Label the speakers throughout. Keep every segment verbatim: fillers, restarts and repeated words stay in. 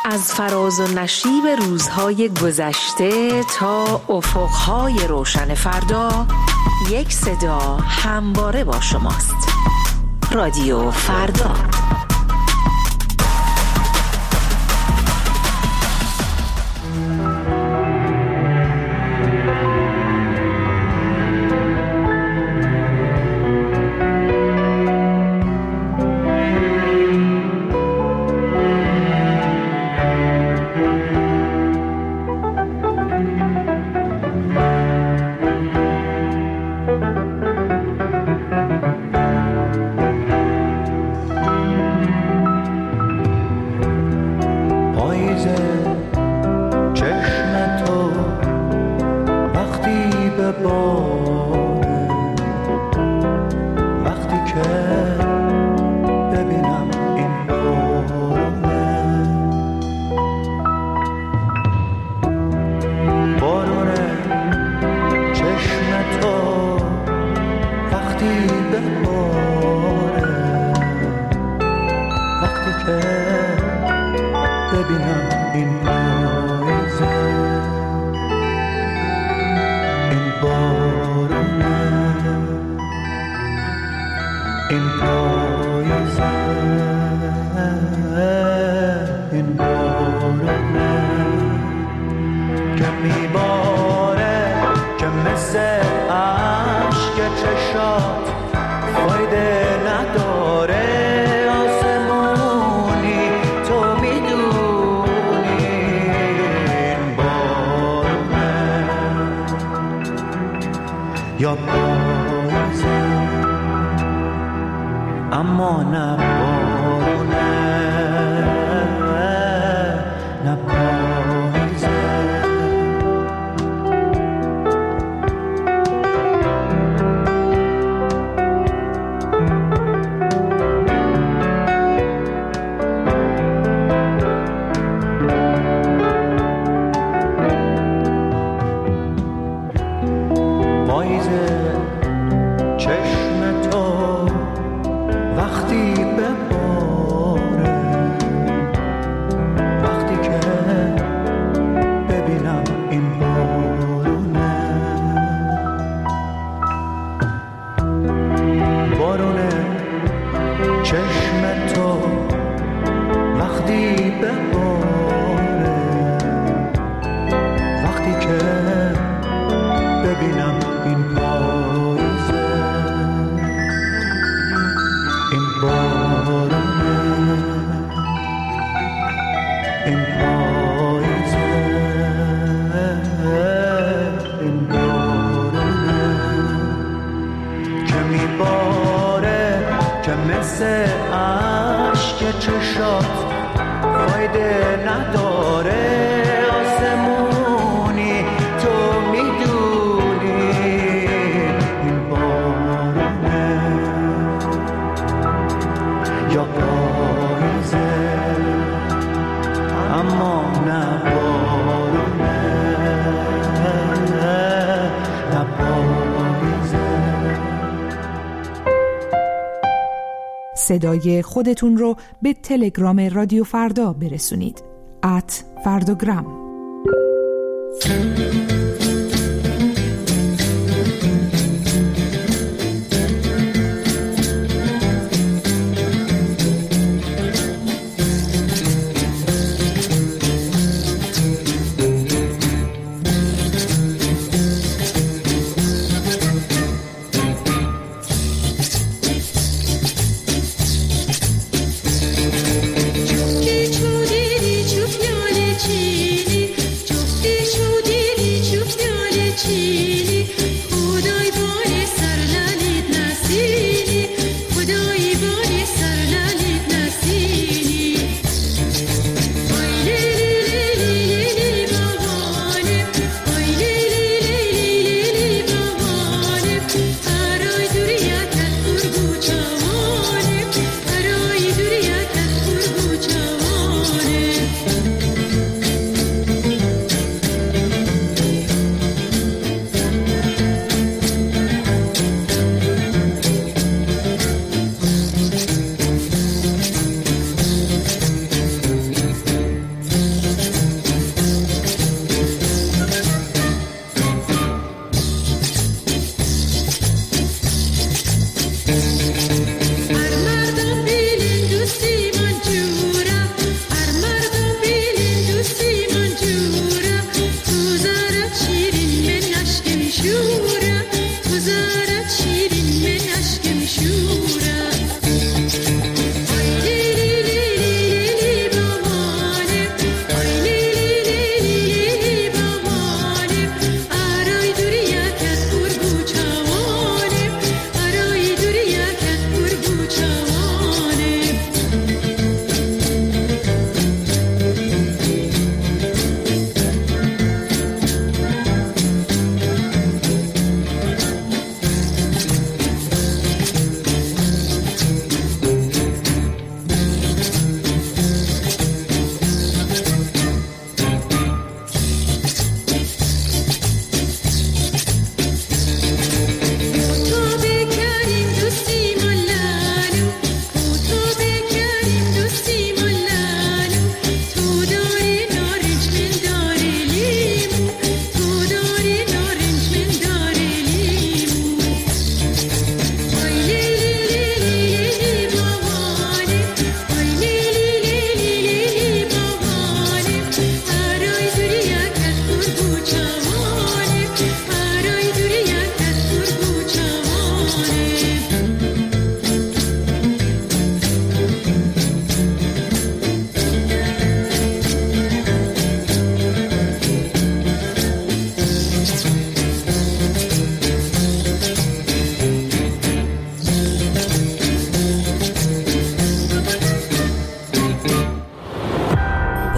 Speaker 1: از فراز و نشیب روزهای گذشته تا افقهای روشن فردا، یک صدا همواره با شماست. رادیو فردا.
Speaker 2: اما نه بارونه، نه پاییزه. پاییزه چشم تو وقتی بباره، وقتی که ببینم این بارونه، بارونه چشم تو وقتی بباره، وقتی که ببینم این پاییزه، این بارونه، این پاییزه، این بارونه که میباره، که مثل عشق چشات فایده نداره. آسمونی تو میدونی این بارونه یا پاییزه، اما نه بارونه، نه پاییزه.
Speaker 3: صدای خودتون رو به تلگرام رادیو فردا برسونید. ات فرداگرام.
Speaker 4: چوب دیدی چوب پیاله چینی، چوب دی چوب دیدی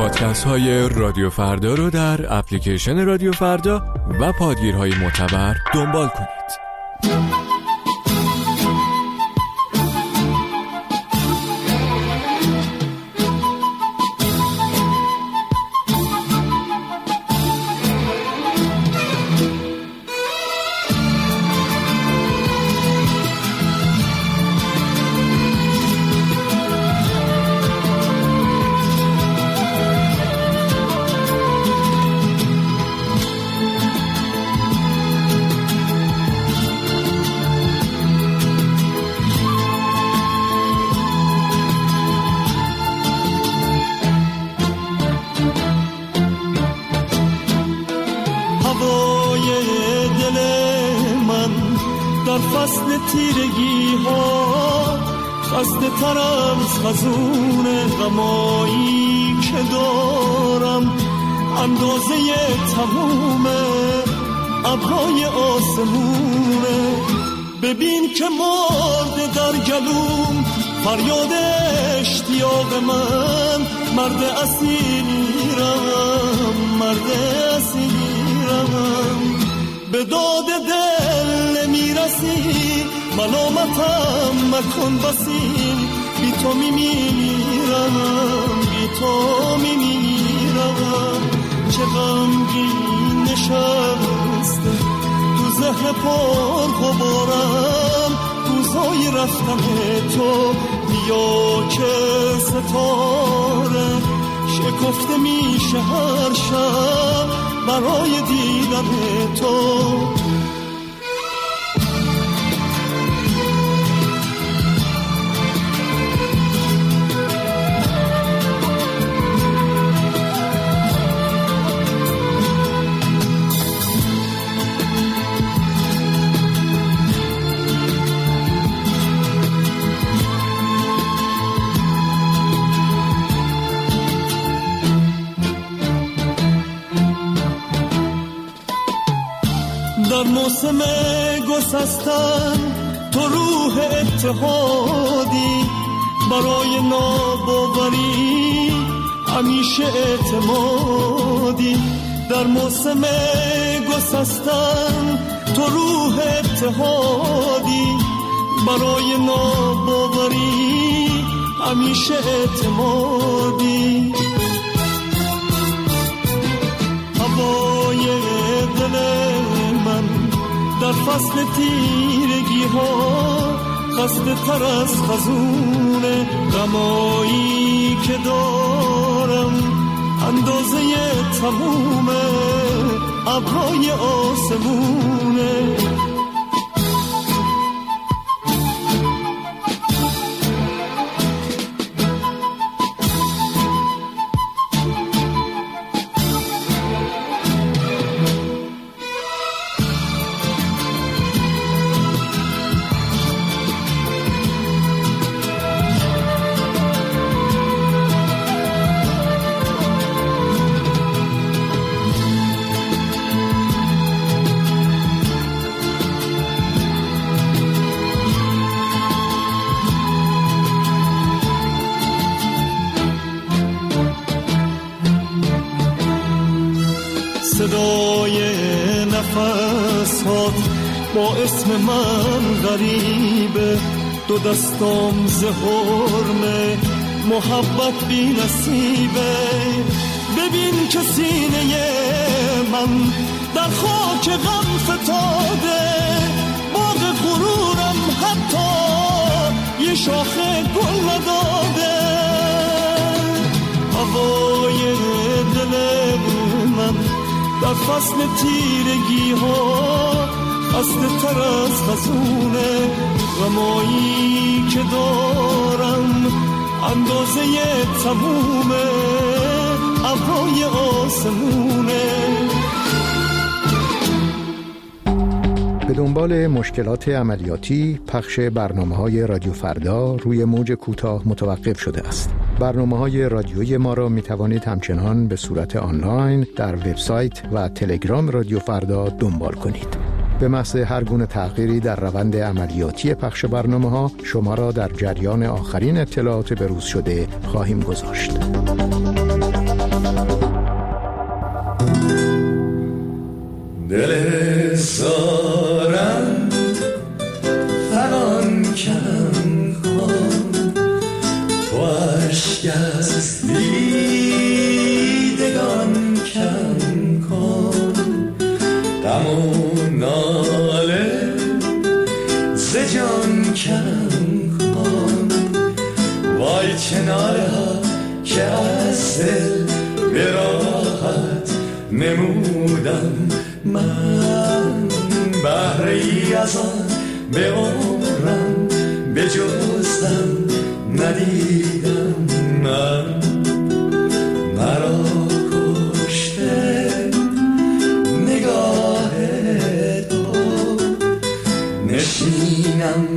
Speaker 4: پادکست های رادیو فردا رو در اپلیکیشن رادیو فردا و پادگیرهای معتبر دنبال کنید.
Speaker 5: فصل تیرگی ها خسته ترم از خزون غمایی که دارم، اندازه تموم ابرهای آسمونه. ببین که مرده در گلوم فریاد اشتیاق من، مرد اسیرم مرد اسیرم. به داد دل میرسی ملامتم مکن بسی، بی تو میمیرم بی تو میمیرم. چه غمگین نشسته تو ذهن پر غبارم، روزای رفتن تو بیا که ستاره شکفته میشه هر شب برای دیدن تو. در موسم گسستن تو روح اتحادی، برای ناباوری همیشه اعتمادی. در موسم گسستن تو روح اتحادی، برای ناباوری همیشه اعتمادی. هوای دل در فصل تیرگی ها خسته تر از خزون غمایی که دارم، اندازه تموم ابرهای آسمونه. صدای نفسات با اسم من غریبه، دو دستام زهرمه محبت بی نصیبه. ببین که سینه من در خاک غم فتاده، باغ غرورم حتی یه شاخه گل نداده. هوای دل من در فصل تیرگی ها خسته تر از خزون غمایی که دارم، اندازه تموم ابرهای آسمونه.
Speaker 6: به دنبال مشکلات عملیاتی پخش برنامه‌های رادیو فردا روی موج کوتاه متوقف شده است. برنامه‌های رادیویی ما را می‌توانید همچنان به صورت آنلاین در وبسایت و تلگرام رادیو فردا دنبال کنید. به محض هر گونه تغییری در روند عملیاتی پخش برنامه‌ها شما را در جریان آخرین اطلاعات بروز شده خواهیم گذاشت.
Speaker 5: دل زارم فغان کم کن، تو عشق از دیدگان کم کن، غم و ناله ز جان کم کن، وای چه ناله ها که از دل به راحت نمودم من، بهره ای از آن به عمرم به جزم ندیدم من، مرا کشته نگاه تو، نشینم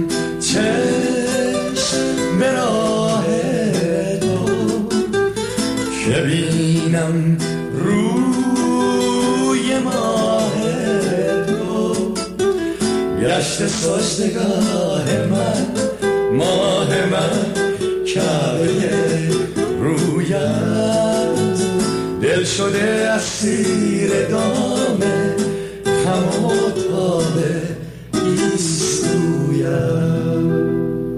Speaker 5: چشم به راه تو، که بینم روی ماه تو، گشت سجدگاه من، ماه من، کعبه رویت، دل شده اسیر دام غم و تاب گیسویت.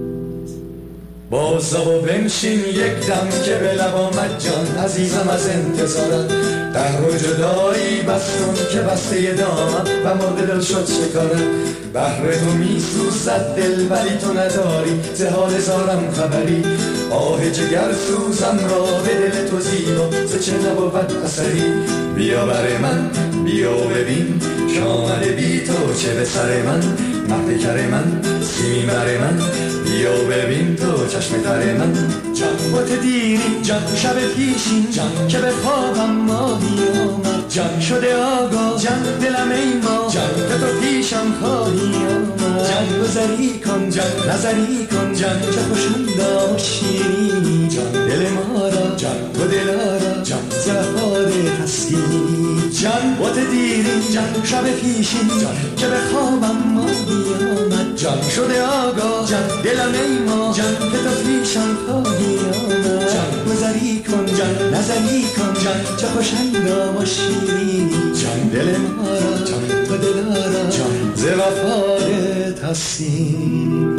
Speaker 5: بازا و بنشین یک دم که به لب آمد جان، عزیزم از انتظارم، قهر و جدایی بستم که بسته دامم و مرد دل شد شکارم، بهر تو می سوزد دل ولی تو نداری ز حال زارم خبری، آه جگر سوزم را به دل تو زیبا ز چه نبود اثری، بیا بر من بیا ببین که آمده بی تو چه به سر من، مهد کر من سیمین بر من، بیا ببین تو چشم تر من، جان بوت دیرین جان شب پیشین جان که به خوابم ماهی آمد، جان شده آگاه جان دلم ای ما جان که تو پیشم خواهی آمد، جان گذری کن جان نظری کن جان چه خوشندا و شیرینی، جان دل ما را جان تو دلارا جان زهار تسکینی، جان بوت دیرین جان شب پیشین جان که به خوابم ماهی آمد، جان شده آگاه جان دلم ای ما جان که تو پیشم خواهی آمد، جان گذری کن جان نظری کن جان چه خوشندا و شیرینی، جان دل ما را جان تو دلارا جان ز وفای تسکین،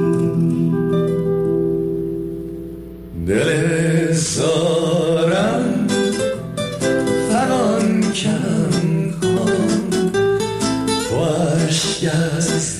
Speaker 5: دل زارم فغان کم کن، تو عشق از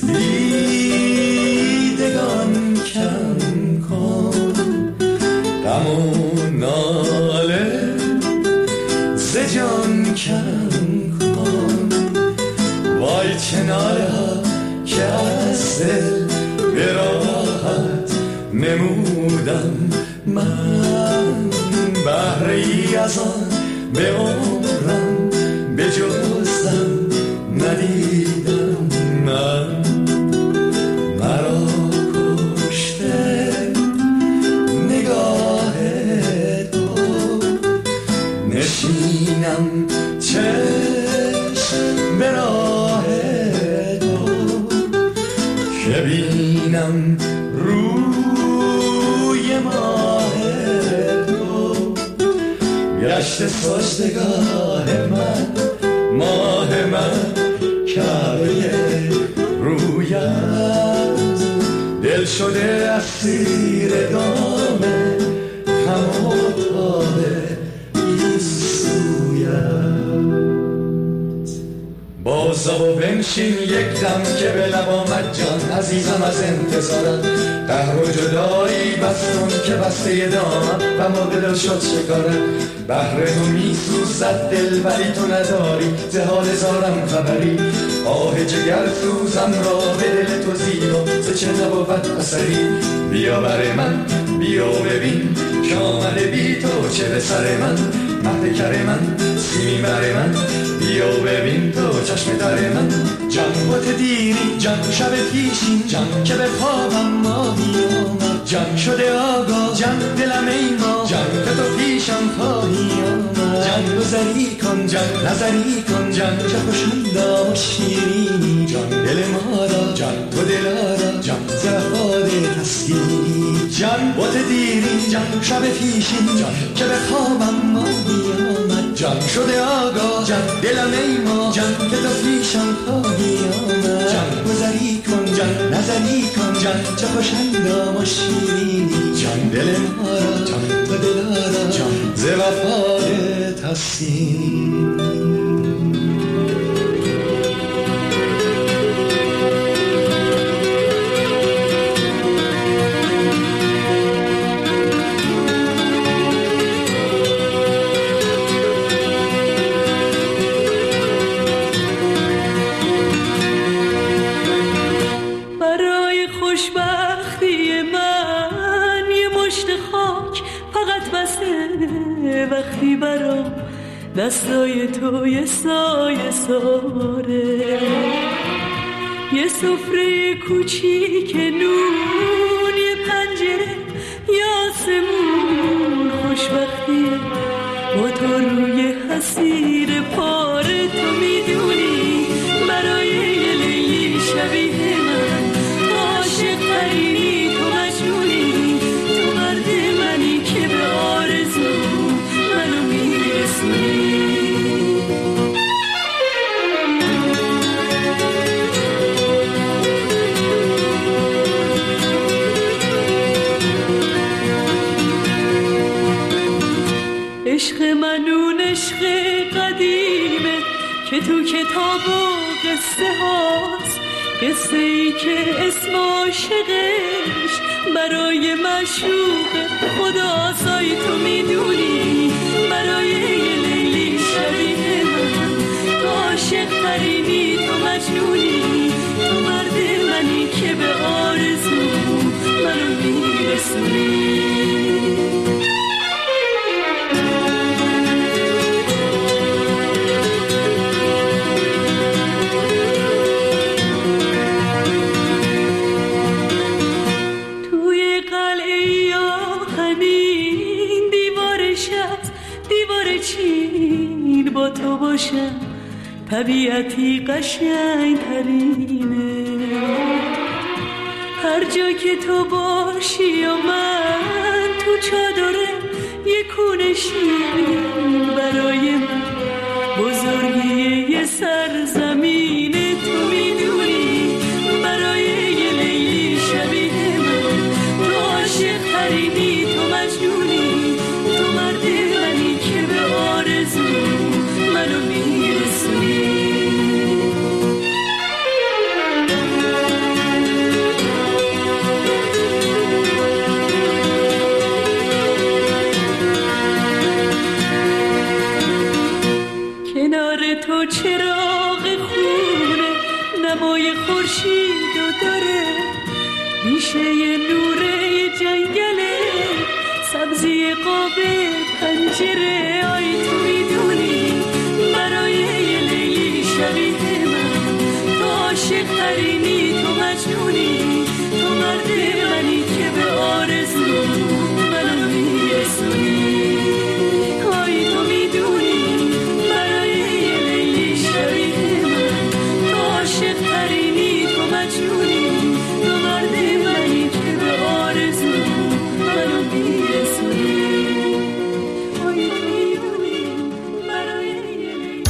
Speaker 5: دیدگان کم کن، غم و ناله ز جان کم کن، وای چه ناله ها که از دل به راحت نمودم من، بهره ای از آن به عمرم به جزم ندیدم من، مرا کشته نگاه تو، نشینم چشم به راه تو، که بینم روی ماه تو، گشت سجدگاه من، ماه من، کعبه رویت، دل شده اسیر دام غم و تاب گیسویت. بازا و بنشین یک دم که به لب آمد جان، عزیزم از انتظارم، قهر و جدایی بستم که بسته دامم و مرد دل شد شکارم، بهر تو می سوزد دل ولی تو نداری ز حال زارم خبری، آه جگر سوزم را به دل تو زیبا ز چه نبود اثری، بیا بر من بیا ببین که آمده بی تو چه به سر من، مهد کر من سیمین بر من، بیا ببین تو چشم تر من، جان بوت دیری جان شب پیشین جان که به خوابم ماهی آمد، جان شده آگاه جان دلم ای ما جان که تو پیشم خواهی آمد، جان گذری کن جان نظری کن جان چه خوشندا و شیرینی، جان دل ما را جان تو دلارا جان زهار تسکینی، جان بوت دیرین جان شب پیشین جان که به خوابم ما بیامد جان شده آگاه جان دلم ای ما جان که تو پیشم خواهی آمد جان گذری کن جان نظری کن جان چه خوش اندام و شیرینی جان دل ما را جان و دلارا جان ز وفای تسلیم.
Speaker 7: وقتی برام دستای تو یه سایه ساره، یه سفره کوچیک نون، یه پنجره یا آسمون، خوشبختیه با تو روی حسیر پاره. تو میدونی برای یه لیلی شبیه من عاشق ترینی، تو مجنونی، تو مرد منی که به آرزو منو میرسونی. عشق منون عشق قدیمه که تو کتاب و قصه هاست، قصه ای که اسم عاشقش برای معشوق خداست. آی تو میدونی برای یه لیلی شبیه من تو عاشق ترینی، تو مجنونی، تو مرد منی که به آرزو منو میرسونی. با تو باشم طبیعتی قشنگ ترینه، هر جا که تو باشی و من تو چادره یه کونه شیرین برای من بزرگی یه سرزمینه. تو میدونی برای یه لیلی شبیه من تو عاشق ترینی، تو مجنونی، تو مرد منی که به آرزو منو میرسونی. کنار تو چراغ خونه نمای خورشیدو داره، بیشه نوره جنگله سبزی قاب پنجره. آی تو میدونی برای یه لیلی شبیه من تو عاشق ترینی، تو مجنونی، تو مرد منی که به آرزو منو میرسونی. آی تو میدونی برای یه لیلی شبیه من تو عاشق ترینی، تو مجنونی، تو مرد منی که به آرزو منو میرسونی. آی تو میدونی برای یه لیلی.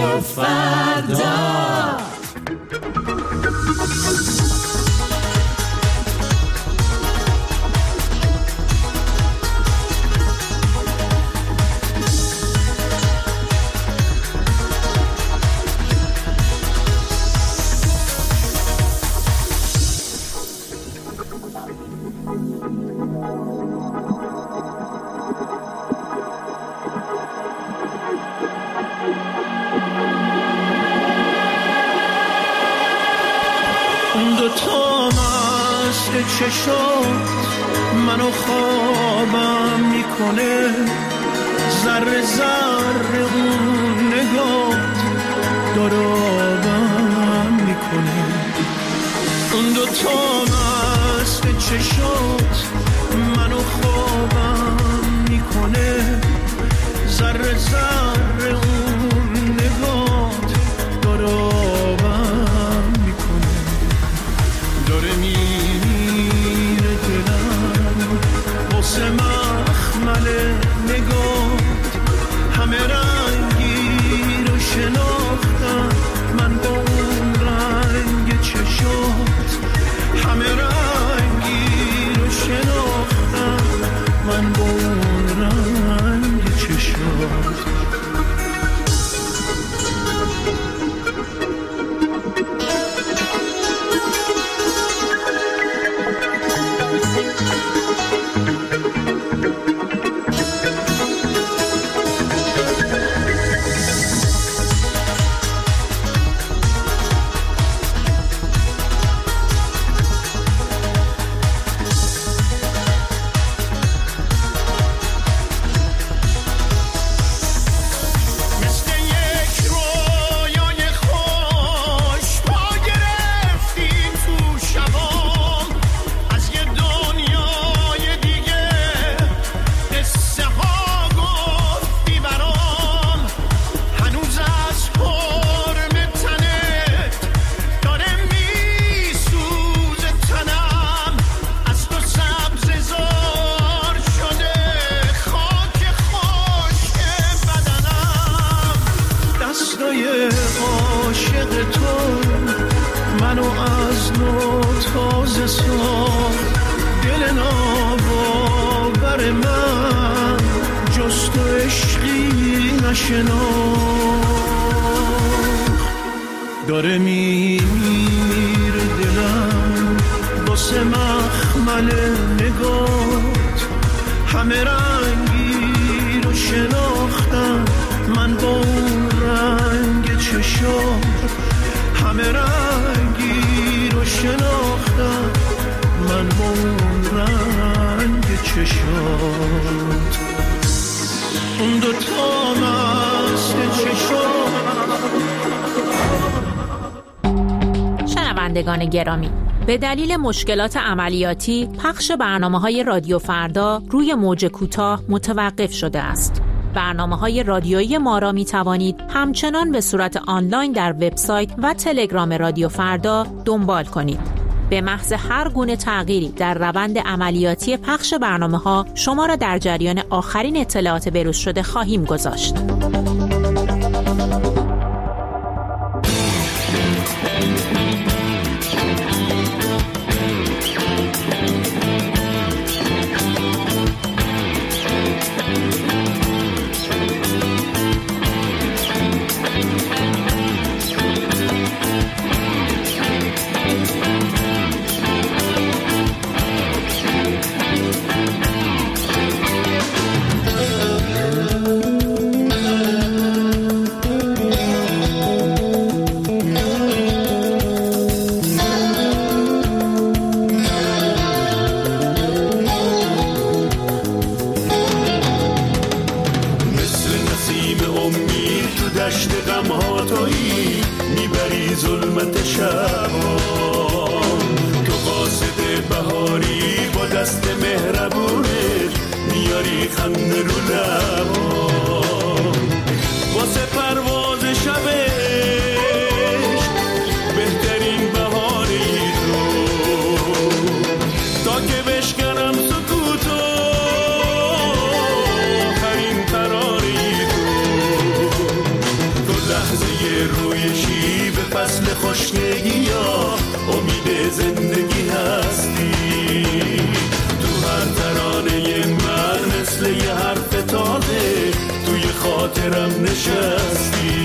Speaker 7: رادیو فردا.
Speaker 8: چشات منو خوابم میکنه، ذره ذره اون نگات دارابم میکنه. اون دو تا مست چشات منو خوابم میکنه، ذره ذره اون نگات دارابم میکنه. داره می واسه مخمل نگات همه رنگی رو شناختم من با اون رنگ چشات، همه رنگی رو شناختم من با اون رنگ چشات. داره میمیره دلم واسه مخمل نگات، همه رنگی رو شناختم من با اون رنگ چشات، همه رنگی رو شناختم من با اون رنگ چشات. اون دو تا مست چشات.
Speaker 9: شنوندگان گرامی، به دلیل مشکلات عملیاتی پخش برنامه‌های رادیو فردا روی موج کوتاه متوقف شده است. برنامه‌های رادیویی ما را می‌توانید همچنان به صورت آنلاین در وبسایت و تلگرام رادیو فردا دنبال کنید. به محض هر گونه تغییری در روند عملیاتی پخش برنامه‌ها شما را در جریان آخرین اطلاعات بروز شده خواهیم گذاشت.
Speaker 8: لحظه شیب فصل خشکگی یا امید زندگی هستی. تو هر ترانه من مثل یه حرف تازه توی خاطرم نشستی.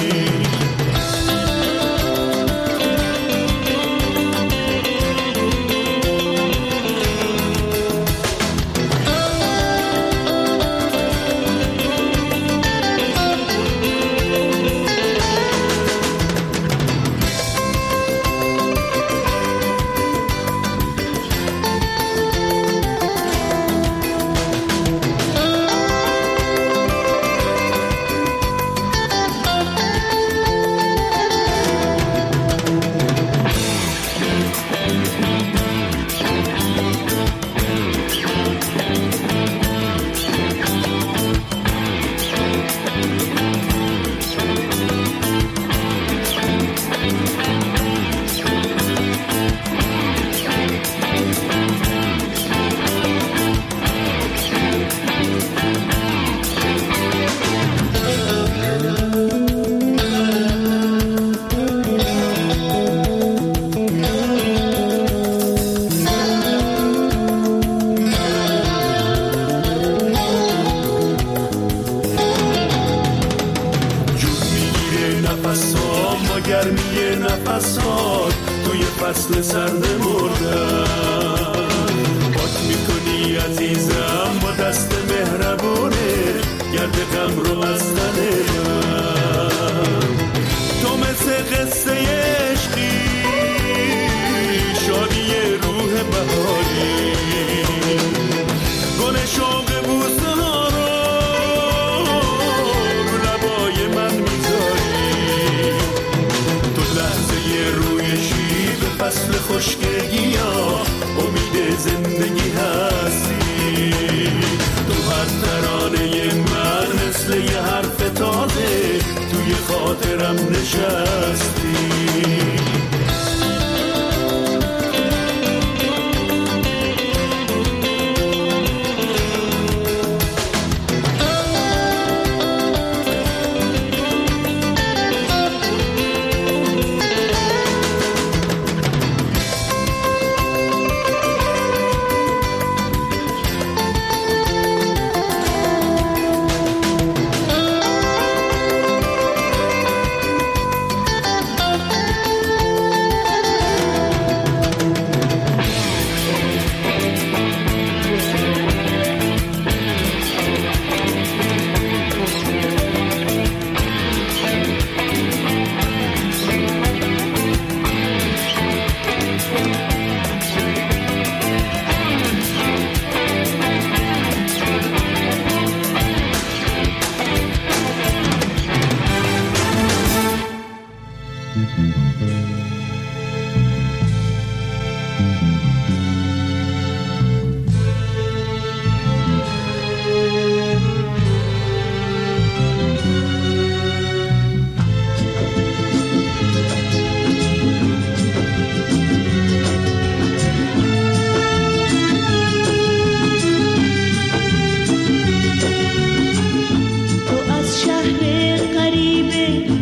Speaker 8: گرمی نفسات توی فصل سرد مردن پاک میکنی عزیزم با دست مهربونه گرد غم رو از تن من. تو مثل قصه عشقی شادی روح بهاری گل شوق بوسه ها رو رو لبای من میذاری. تو لحظه روی شیب فصل خشکگی یا امید زندگی هستی. تو هر ترانه من مثل یه حرف تازه توی خاطرم نشستی.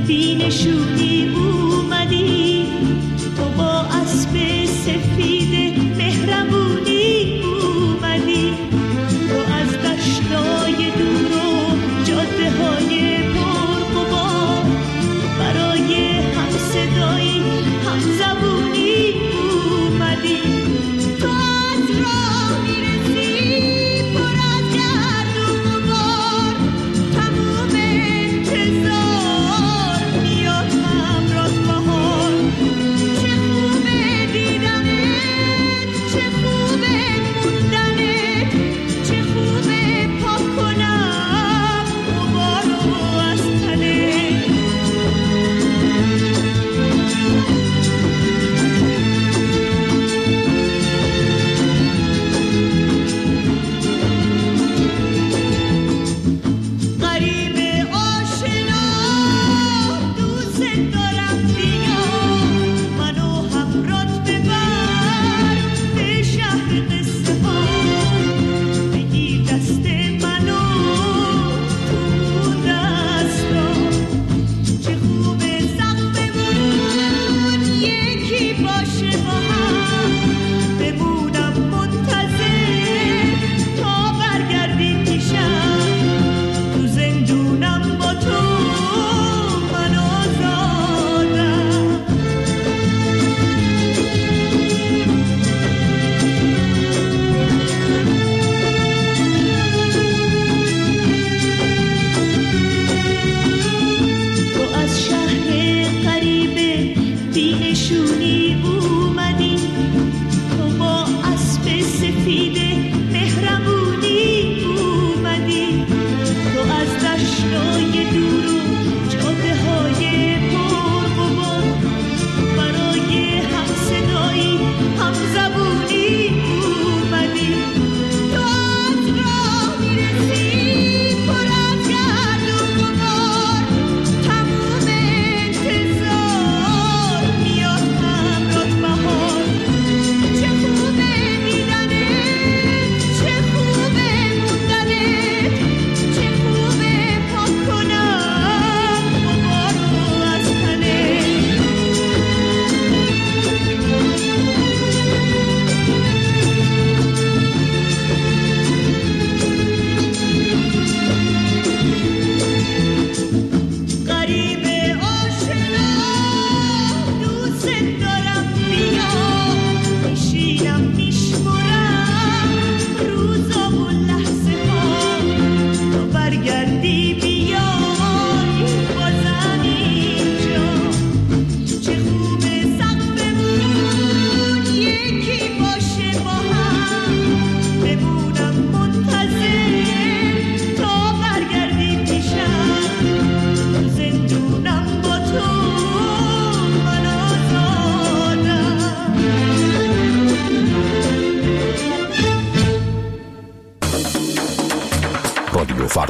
Speaker 10: بینشونی اومدی تو با اسب سفید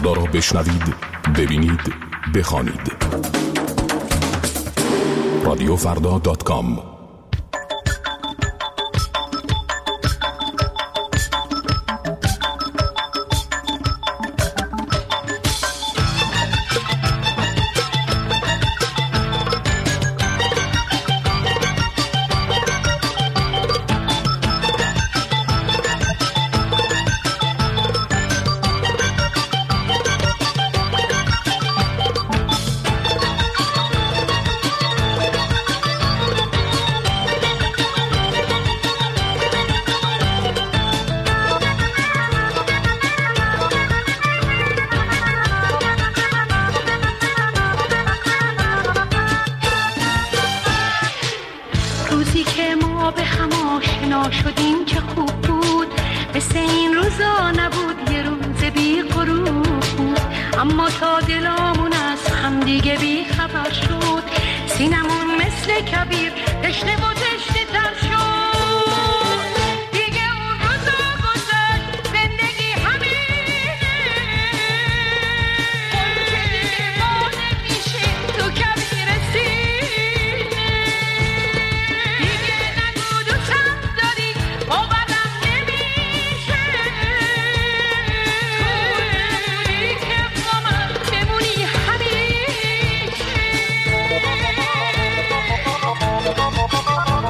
Speaker 10: فردا را بشنوید، ببینید، بخوانید. رادیو فردا دات کام.
Speaker 11: روزی که ما به هم آشنا شدیم چه خوب بود، مثل این روزا نبود، یه روز بی غروب بود. اما تا دلامون از هم دیگه بی خبر شد، سینمون مثل کبیر تشنه و تشنه تر شد. دیگه اون روزا گذشت، زندگی همینه، اون که دیگه ما نمیشه تو کبیر سینه. دیگه نگو دوستم داری باورم نمیشه، توی که با من بمونی همیشه.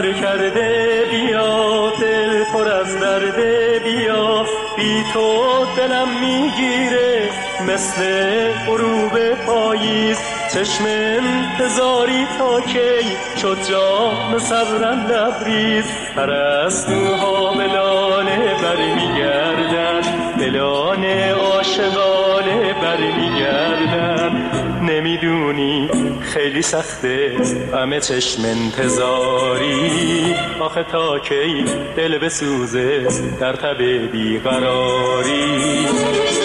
Speaker 8: سفر کرده بیا، دل پر از درده بیا، بی تو دلم میگیره مثل غروب پاییز. چشم انتظاری تا کی شد جام صبرم لبریز. پرستوها به لانه بر میگردن، به لانه عاشقانه بر میگردن. نمیدونی خیلی سخته همه چشم انتظاری، آخه تا کی دل بسوزه در تب بیقراری.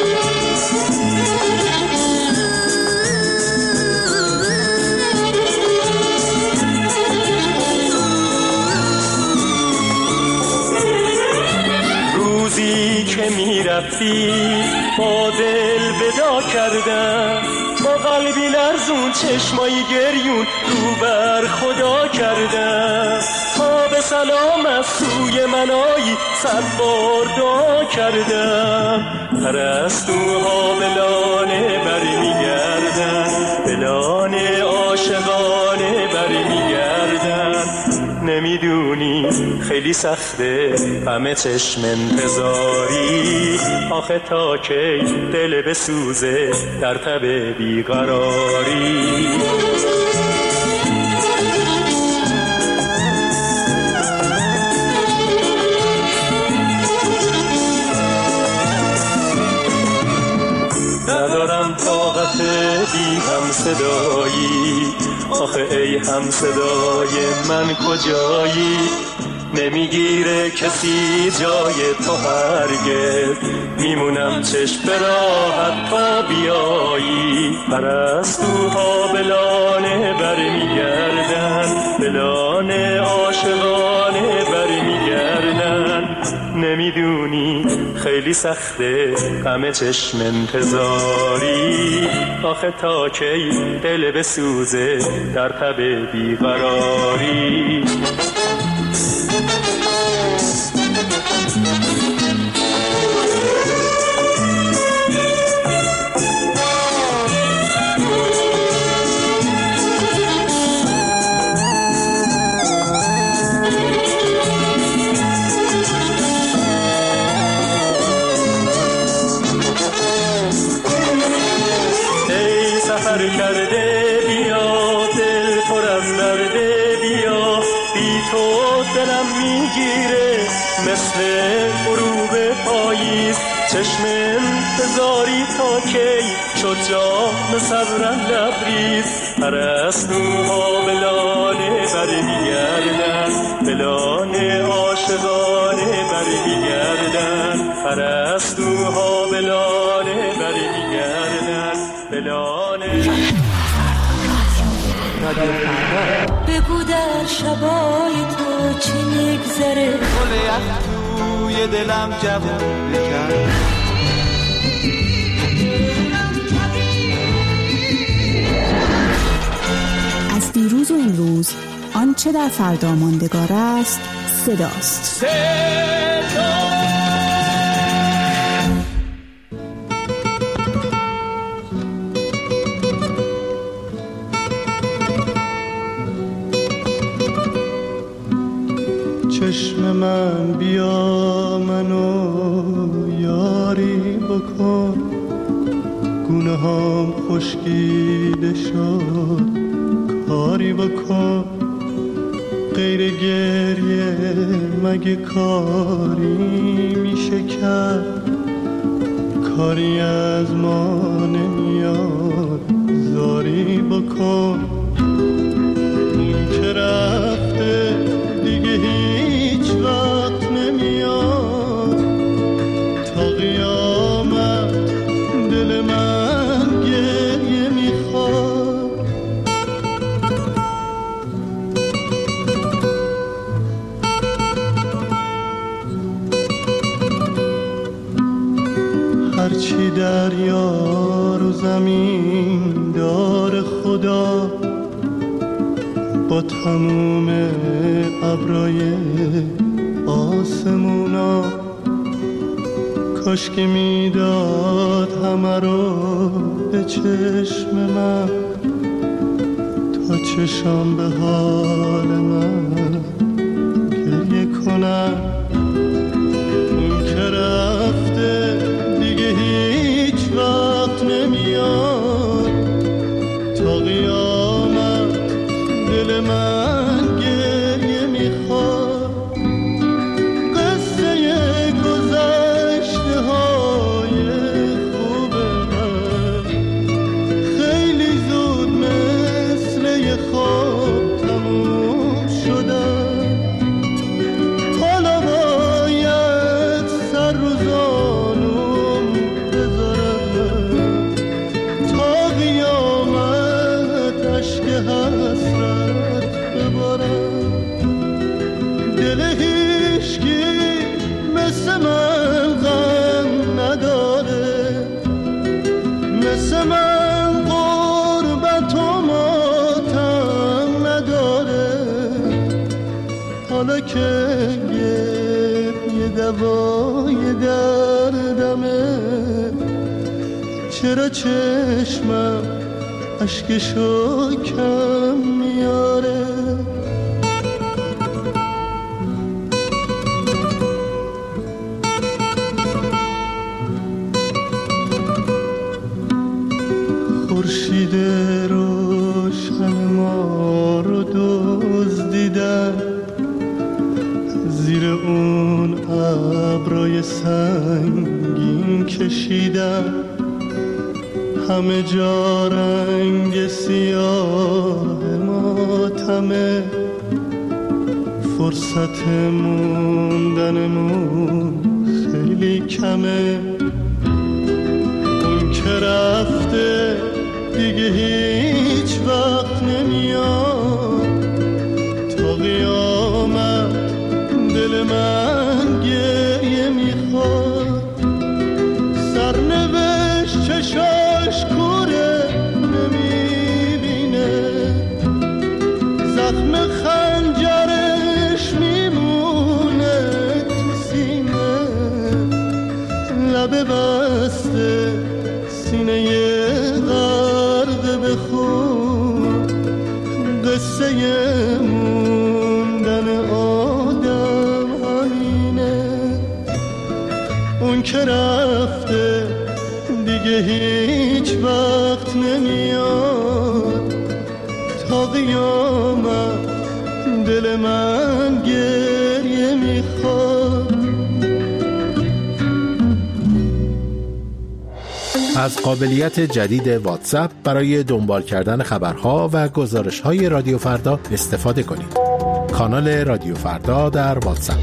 Speaker 8: روزی که میرفتی با دل ودا کردم، با قلبی لرزون چشمایی گریون رو بر خدا کردم. تا به سلام از سوی منایی صد بار دعا کردم. پرستوها به لانه بر میگردن، به لانه عاشقانه بر میگردن. نمیدونی خیلی سخته همه چشم انتظاری، آخه تا کی دل بسوزه در تب بیقراری. ندارم طاقت بی هم صدایی، آخه ای هم صدای من کجایی؟ نمیگیره کسی جای تو هرگز، میمونم چشم به راحت تا بیایی. پرستوها به لانه بر میگردن، به لانه عاشقانه بر میگردن. نمیدونی خیلی سخته همه چشم انتظاری، آخه تا کی دل بسوزه در تب بیقراری. سفر کرده بیا، دل پر از درده بیا، بی تو دلم میگیره مثل غروب پاییز. چشم انتظاری تا کی شد جام صبرم لبریز. پرستوها به لانه بر میگردن، به لانه عاشقانه بر میگردن. پرستوها به لانه بر میگردن، به لانه.
Speaker 7: بگو در شبای تو چی میگذره، گل یخ توی دلم جوون بکن.
Speaker 3: از دیروز و امروز آنچه در فردا ماندگار است صداست.
Speaker 7: صدا
Speaker 5: چشم من بیا منو یاری بکن، گونه هم خشکیده شد کاری بکن. غیر گریه مگه کاری میشه کرد، کاری از ما نمیاد زاری بکن. اون که رفته دیگه هیچ وقت نمیاد، تا قیامت دل من گریه میخواد. هرچی دریا رو زمین دار خدا، با تموم ابرای آسمونا، کاش که میداد همه رو به چشم من، تا چشم به حال من
Speaker 8: کنم. اون که رفته دیگه هیچ وقت نمیاد، تا قیامت دل من گریه میخواد. قصه گذشته های خوب من خیلی زود مثل یه خواب تموم شدن. حالا باید سر رو زانوم بذارم، تا قیامت اشک حسرت ببارم. دل هیچکی مثل من غم نداره، مثل من غربت و ماتم نداره. حالا که یه دوای دردمه، چرا چشمم اشکشو کم میاره؟ خورشید روشن ما رو دزدیدن، زیر اون ابرای سنگین کشیدن. همه جا رنگ سیاه ماتمه، فرصت موندنمون خیلی کمه. اون که رفته دیگه هیچ وقت نمیاد، تا قیامت دل من گریه میخواد. سرنوشت چشاش کوره نمیبینه، زخم خنجرش میمونه تو سینه. لب بسته سینه غرق به خون، قصه موندن آدم همینه. اون که رفته دیگه هیچ وقت نمیاد، تا قیامت دل من گریه میخواد.
Speaker 12: از قابلیت جدید واتساپ برای دنبال کردن خبرها و گزارش‌های رادیو فردا استفاده کنید. کانال رادیو فردا در واتساپ.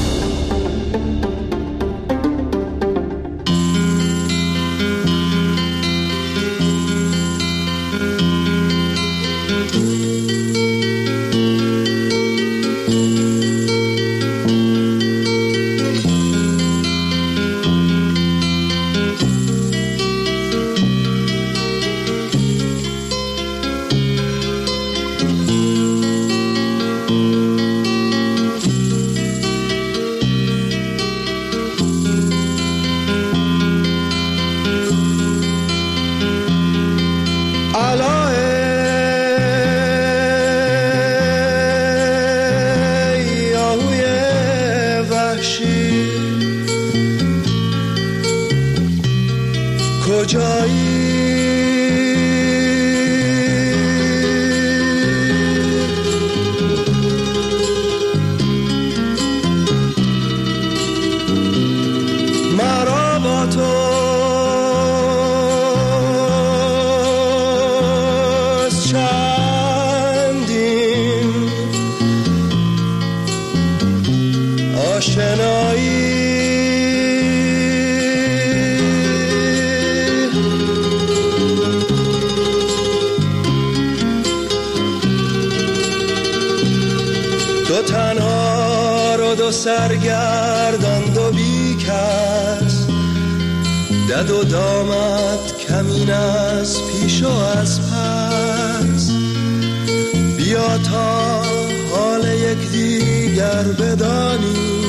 Speaker 5: سرگردند و بی کس، دد و دامت کمین از پیش و از پس. بیا تا حال یک دیگر بدانی،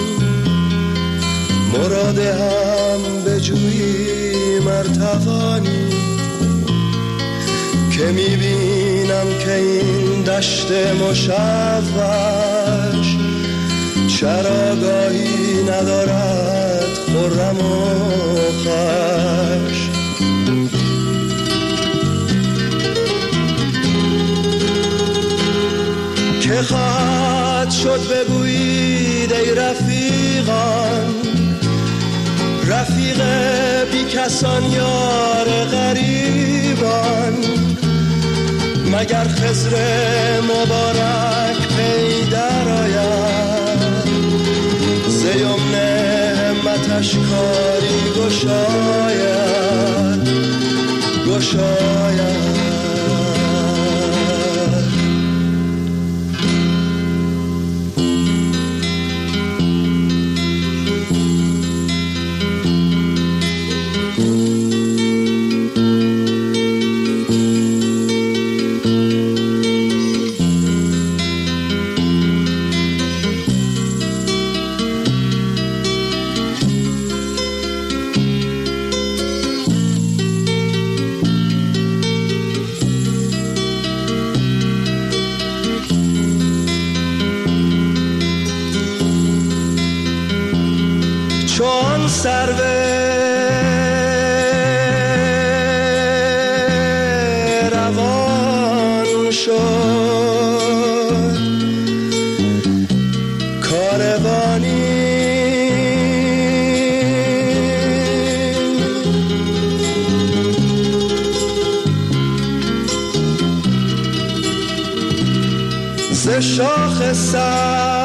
Speaker 5: مراد هم بجویی مرتوانی. که میبینم که این دشت مشوش
Speaker 8: چراگاهی ندارد خرم و خوش. که خواهد شد بگویید ای رفیقان، رفیق بی کسان یار غریبان، مگر خضر مبارک پی در آید، ز یمن همتش کاری گشاید گشاید. چون سرو روان شد کاروانی، ز شاخ سر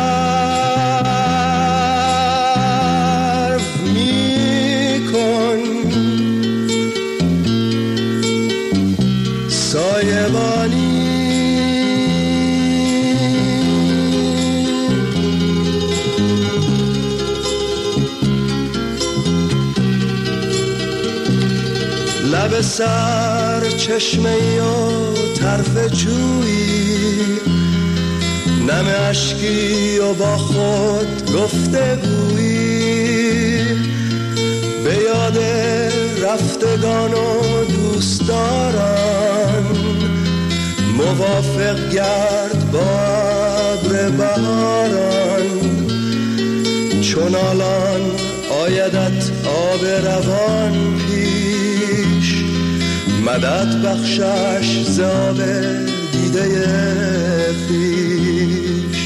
Speaker 8: لب سر چشمه و طرف جویی، نم اشکی و با خود گفته بویی، به یاد رفتگان و دوستداران، موافق گرد با ابر بهاران، چون الان آیدت آب روان پیش، مدد بخشش ز آب دیده خویش.